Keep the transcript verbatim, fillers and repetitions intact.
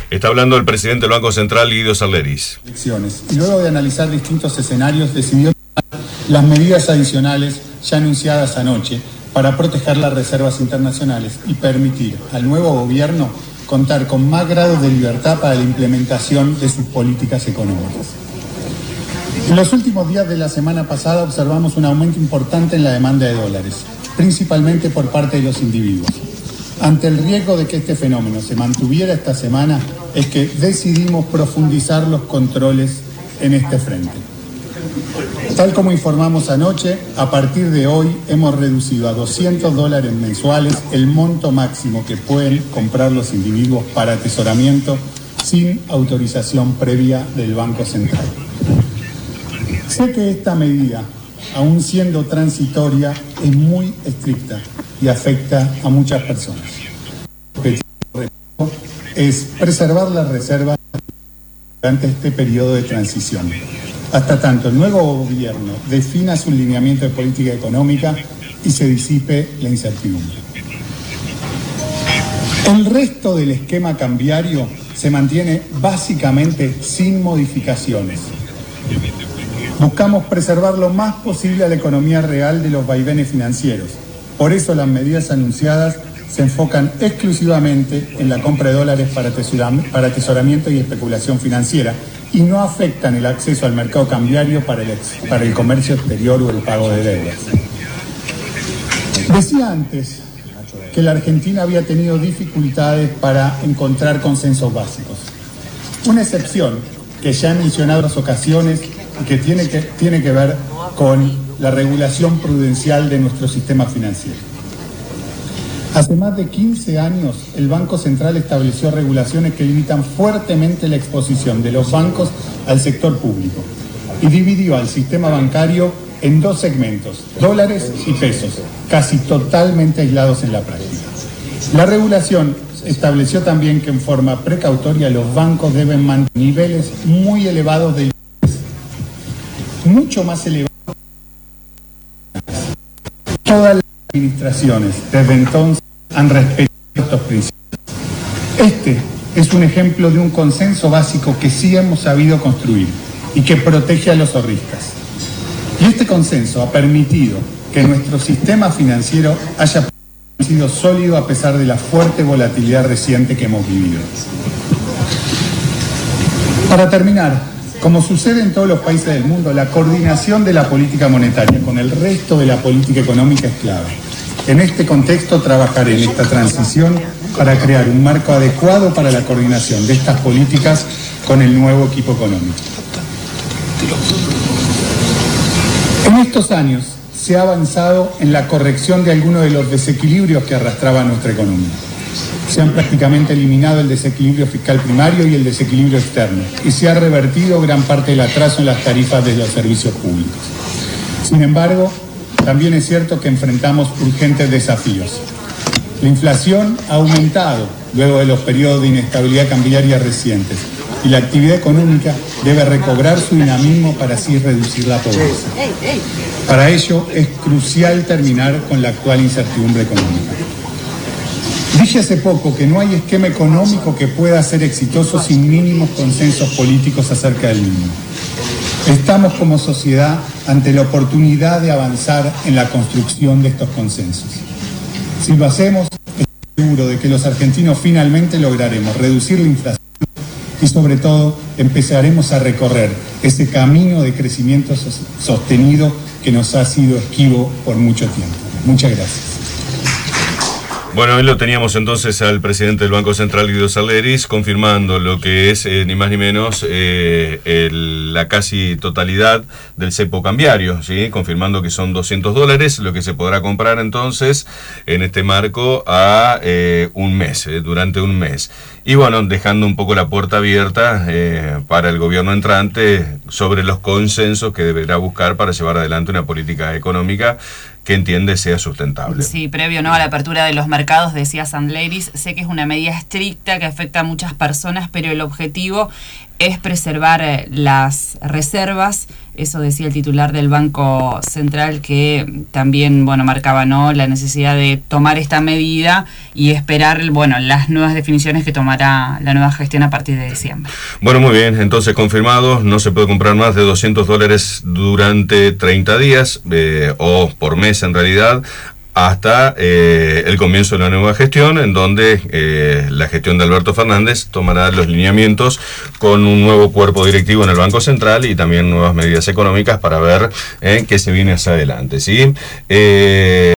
Está hablando el presidente del Banco Central, Guido Sarleris. Y luego de analizar distintos escenarios, decidió tomar las medidas adicionales ya anunciadas anoche para proteger las reservas internacionales y permitir al nuevo gobierno contar con más grados de libertad para la implementación de sus políticas económicas. En los últimos días de la semana pasada observamos un aumento importante en la demanda de dólares, principalmente por parte de los individuos. Ante el riesgo de que este fenómeno se mantuviera esta semana, es que decidimos profundizar los controles en este frente. Tal como informamos anoche, a partir de hoy hemos reducido a doscientos dólares mensuales el monto máximo que pueden comprar los individuos para atesoramiento sin autorización previa del Banco Central. Sé que esta medida, aun siendo transitoria, es muy estricta y afecta a muchas personas. El objetivo es preservar las reservas durante este periodo de transición, hasta tanto el nuevo gobierno defina su lineamiento de política económica y se disipe la incertidumbre. El resto del esquema cambiario se mantiene básicamente sin modificaciones. Buscamos preservar lo más posible a la economía real de los vaivenes financieros. Por eso las medidas anunciadas se enfocan exclusivamente en la compra de dólares para atesoramiento y especulación financiera y no afectan el acceso al mercado cambiario para el, ex, para el comercio exterior o el pago de deudas. Decía antes que la Argentina había tenido dificultades para encontrar consensos básicos. Una excepción que ya he mencionado en otras ocasiones y que tiene que, tiene que ver con la regulación prudencial de nuestro sistema financiero. Hace más de quince años, el Banco Central estableció regulaciones que limitan fuertemente la exposición de los bancos al sector público y dividió al sistema bancario en dos segmentos, dólares y pesos, casi totalmente aislados en la práctica. La regulación estableció también que en forma precautoria los bancos deben mantener niveles muy elevados de liquidez, mucho más elevados. Todas las administraciones desde entonces han respetado estos principios. Este es un ejemplo de un consenso básico que sí hemos sabido construir y que protege a los ahorristas. Y este consenso ha permitido que nuestro sistema financiero haya sido sólido a pesar de la fuerte volatilidad reciente que hemos vivido. Para terminar, como sucede en todos los países del mundo, la coordinación de la política monetaria con el resto de la política económica es clave. En este contexto, trabajaré en esta transición para crear un marco adecuado para la coordinación de estas políticas con el nuevo equipo económico. En estos años se ha avanzado en la corrección de algunos de los desequilibrios que arrastraba nuestra economía. Se han prácticamente eliminado el desequilibrio fiscal primario y el desequilibrio externo, y se ha revertido gran parte del atraso en las tarifas de los servicios públicos. Sin embargo, también es cierto que enfrentamos urgentes desafíos. La inflación ha aumentado luego de los periodos de inestabilidad cambiaria recientes, y la actividad económica debe recobrar su dinamismo para así reducir la pobreza. Para ello es crucial terminar con la actual incertidumbre económica. Dije hace poco que no hay esquema económico que pueda ser exitoso sin mínimos consensos políticos acerca del mismo. Estamos como sociedad ante la oportunidad de avanzar en la construcción de estos consensos. Si lo hacemos, estoy seguro de que los argentinos finalmente lograremos reducir la inflación y sobre todo empezaremos a recorrer ese camino de crecimiento sostenido que nos ha sido esquivo por mucho tiempo. Muchas gracias. Bueno, hoy lo teníamos entonces al presidente del Banco Central, Guido Sarleris, confirmando lo que es eh, ni más ni menos eh, el, la casi totalidad del cepo cambiario, ¿sí? Confirmando que son doscientos dólares, lo que se podrá comprar entonces en este marco a eh, un mes, eh, durante un mes. Y bueno, dejando un poco la puerta abierta eh, para el gobierno entrante sobre los consensos que deberá buscar para llevar adelante una política económica que entiende sea sustentable. Sí, previo no a la apertura de los mercados, decía Sandleris, sé que es una medida estricta que afecta a muchas personas, pero el objetivo es preservar eh, las reservas. Eso decía el titular del Banco Central, que también, bueno, marcaba, ¿no?, la necesidad de tomar esta medida y esperar, bueno, las nuevas definiciones que tomará la nueva gestión a partir de diciembre. Bueno, muy bien, entonces confirmado, no se puede comprar más de doscientos dólares durante treinta días, eh, o por mes en realidad, hasta eh, el comienzo de la nueva gestión, en donde eh, la gestión de Alberto Fernández tomará los lineamientos con un nuevo cuerpo directivo en el Banco Central y también nuevas medidas económicas para ver eh, qué se viene hacia adelante, ¿sí? Eh,